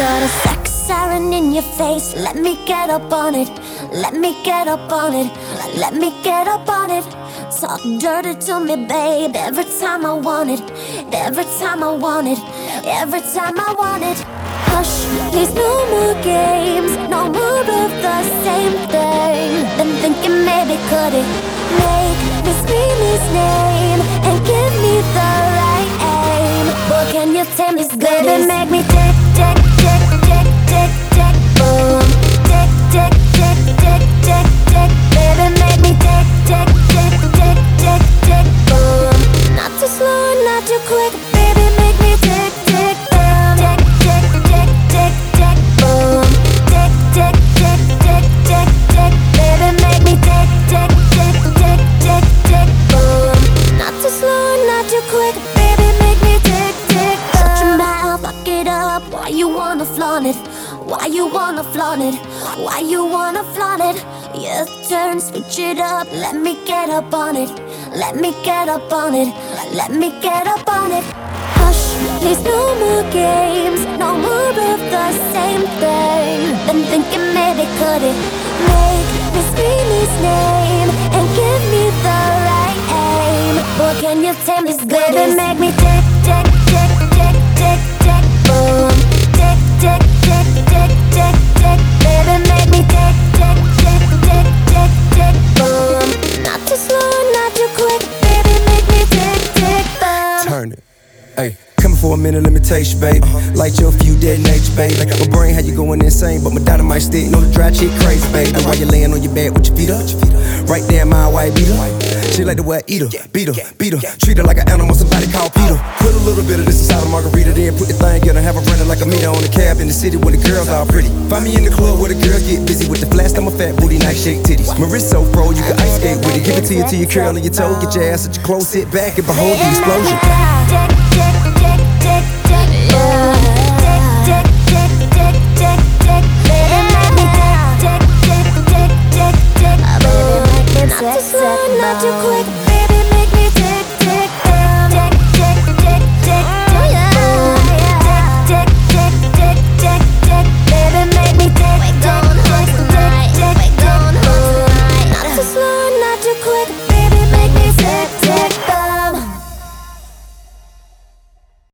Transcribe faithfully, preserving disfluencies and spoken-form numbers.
got a sex siren in your face. Let me get up on it. Let me get up on it. Let me get up on it. Talk dirty to me, babe. Every time I want it. Every time I want it. Every time I want it. Hush, please, no more games. No more of the same thing. Been thinking maybe could it make me scream his name and give me the right aim. But can you tame this goodness? Baby, make me tick, tick, tick, tick, tick, tick, boom. Tick, tick, tick, tick, tick, tick. Baby, make me tick, tick, tick, tick, tick, tick, boom. Not too slow, not too quick. Baby, make me tick, tick, boom. Tick, tick, tick, tick, tick, boom. Tick, tick, tick, tick, tick, tick. Baby, make me tick, tick, tick, tick, tick, tick, boom. Not too slow, not too quick. Baby, make me tick, tick, boom. Shut your mouth, fuck it up. Why you wanna flaunt it? Why you wanna flaunt it? Why you wanna flaunt it? Your turn, switch it up. Let me get up on it. Let me get up on it. Let me get up on it. Hush, please, no more games. No more of the same thing. Been thinking maybe could it make me scream his name and give me the right aim. Boy, can you tame this goodness? Baby, make me tick, tick, tick, tick, tick, tick, boom. Tick, tick, tick, tick, tick, tick. Baby, make me tick, tick, tick, tick, tick, tick, boom. Not too slow, not too quick. Baby, make me tick, tick, boom. Turn it, ayy. Coming for a minute, let me taste you, babe. Light your few detonate you, babe. My brain had you going insane, but my dynamite stick, know the dry chick crazy, babe. And while you laying on your bed with your feet up, right there, my white beater. She like the wet eater, beat her, beat her. Treat her like an animal, somebody call Peter. Put a little bit of this inside a margarita, then put the thing in and have her running like a meter on the cab in the city where the girls all pretty. Find me in the club where the girls get busy with the flash. I'm a fat booty, nice shake titties. My wrist so fro, you can ice skate with it. Give it to you till you curl on your toe, get your ass at your clothes, sit back and behold the explosion.